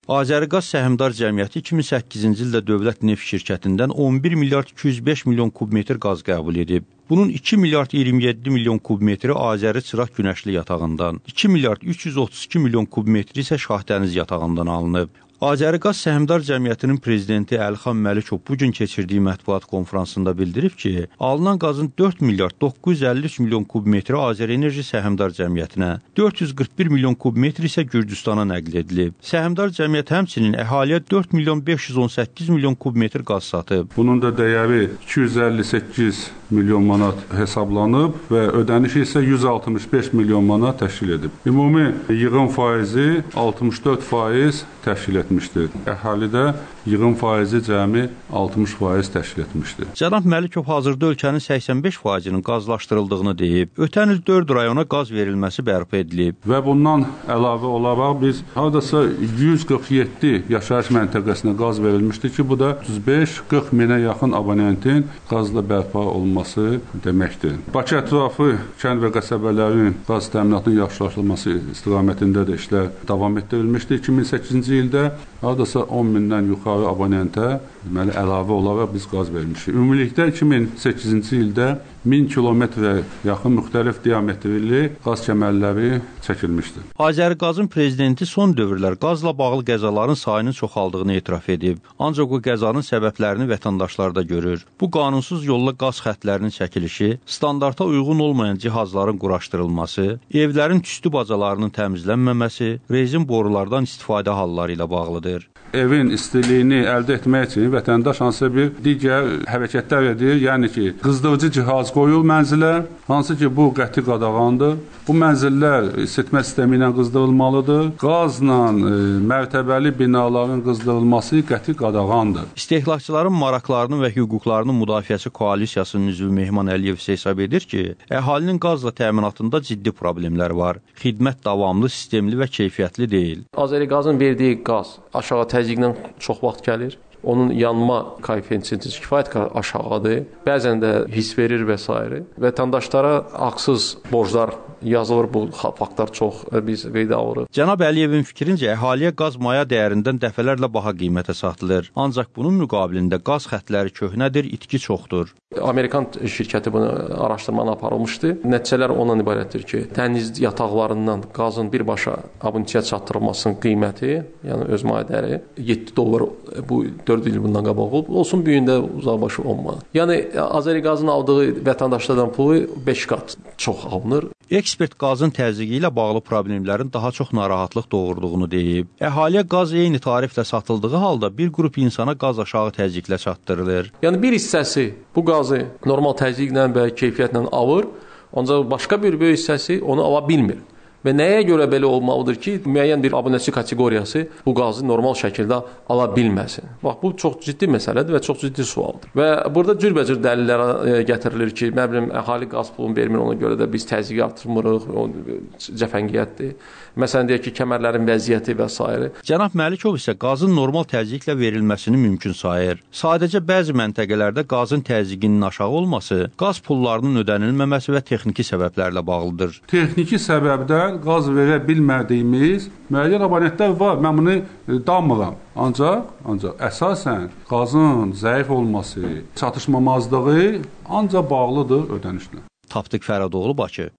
Azəriqaz Səhmdar Cəmiyyəti 2008-ci ildə Dövlət Neft şirkətindən 11 milyard 205 milyon kubmetr qaz qəbul edib. Bunun 2 milyard 27 milyon kubmetri Azəri Çıraq Günəşli yatağından, 2 milyard 332 milyon kubmetri isə Şahdəniz yatağından alınıb. Azəriqaz Səhmdar Cəmiyyətinin prezidenti Əlixan Məlikov bugün keçirdiyi mətbuat konfransında bildirib ki, alınan qazın 4 milyard 953 milyon kubmetri Azərenerji Səhmdar Cəmiyyətinə, 441 milyon kubmetri isə Gürcüstana nəql edilib. Səhmdar Cəmiyyət həmçinin əhaliyə 4 milyon 518 milyon kubmetr qaz satıb. Bunun da dəyəri 258 milyon manat hesablanıb və ödənişi isə 165 milyon manat təşkil edib. Ümumi yığım faizi 64% təşkil etmişdir. Əhalidə yığım faizi cəmi 60% təşkil etmişdir. Cənab Məlikov hazırda ölkənin 85%-nin qazlaşdırıldığını deyib. Ötən il 4 rayona qaz verilməsi bərpa edilib. Və bundan əlavə olaraq biz hardasa 147 yaşayış məntəqəsinə qaz verilmişdir ki, bu da 35-40 minə yaxın abonentin qazla bərpa olması deməkdir. Bakı ətrafı kənd və qəsəbələrin qaz təminatının yaxşılaşdırılması istiqamətində də işlər davam etdirilmişdir. 2008-ci ildə hardasa 10 mindən yuxarı abonentə deməli, əlavə olaraq biz qaz vermişik. Ümumilikdə 2008-ci ildə 1000 kilometrə yaxın müxtəlif diametrli qaz kəmərləri çəkilmişdir. Azəriqazın prezidenti son dövrlər qazla bağlı qəzaların sayının çoxaldığını etiraf edib. Ancaq o qəzanın səbəblərini vətəndaşlar da görür. Bu qanunsuz yolla qaz xətlərinin çəkilişi, standarta uyğun olmayan cihazların quraşdırılması, evlərin tüstü bacalarının təmizlənməməsi, rezin borulardan istifadə halları ilə bağlıdır. Evin istiliyini əldə etmək üçün vətəndaş hansısa bir digər hərəkətlər edir. Yəni ki, qızdırıcı cihaz qoyur mənzilə, hansı ki, bu qəti qadağandır. Bu mənzillər isitmə sistemi ilə qızdırılmalıdır. Qazla mərtəbəli binaların qızdırılması qəti qadağandır. İstehlakçıların maraqlarının və hüquqlarının müdafiəsi koalisiyasının üzvü Mehman Əliyev hesab edir ki, əhalinin qazla təminatında ciddi problemlər var. Xidmət davamlı, sistemli və keyfiyyətli deyil. Azəriqazın verdiyi qaz aşağı təzyiqlə çox vaxt gəlir. Onun yanma koeffisiyenti kifayət qədər aşağıdır. Bəzən də his verir və s. Vətəndaşlara haqsız borclar yazılır, bu faktlar çox biz qeydə alırıq. Cənab Əliyevin fikrincə, əhaliyə qaz maya dəyərindən dəfələrlə baha qiymətə satılır. Ancaq bunun müqabilində qaz xətləri köhnədir, itki çoxdur. Amerikan şirkəti bunu araşdırmanı aparılmışdı. Nəticələr ondan ibarətdir ki, dəniz yataqlarından qazın birbaşa abunətiyə çatdırılmasının qiyməti, yəni öz maya dəyəri $7 bu 4 il bundan qabaq olsun, bu gün də uzaqbaşı 10 manat. Yəni Azəriqazın aldığı vətəndaşlardan pulu 5 qat çox alınır. Ekspert qazın təzyiqi ilə bağlı problemlərin daha çox narahatlıq doğurduğunu deyib. Əhaliyə qaz eyni tariflə satıldığı halda bir qrup insana qaz aşağı təzyiqlə çatdırılır. Yəni bir hissəsi bu qazı normal təzyiqlə və keyfiyyətlə alır, ancaq başqa bir böyük hissəsi onu ala bilmir. Və nəyə görə belə olmalıdır ki, müəyyən bir abunəçi kateqoriyası bu qazı normal şəkildə ala bilməsin? Bax, bu çox ciddi məsələdir və çox ciddi sualdır. Və burada cürbəcür dəlillər gətirilir ki, nə bilim, əhali qaz pulunu vermir, ona görə də biz təzyiqi artırmırıq, o cəfəngiyətdir. Məsələn, deyək ki, kəmərlərin vəziyyəti və s. Cənab Məlikov isə qazın normal təzyiqlə verilməsini mümkün sayır. Sadəcə bəzi məntəqələrdə qazın təzyiqinin aşağı olması, qaz pullarının ödənilməməsi və texniki səbəblərlə bağlıdır. Texniki səbəbdən qaz verə bilmədiyimiz müəyyən abonentlər var. Mən bunu danmıram. Ancaq əsasən qazın zəif olması, çatışmamazlığı ancaq bağlıdır ödənişlə. Tapdıq Fərhadoğlu, Bakı.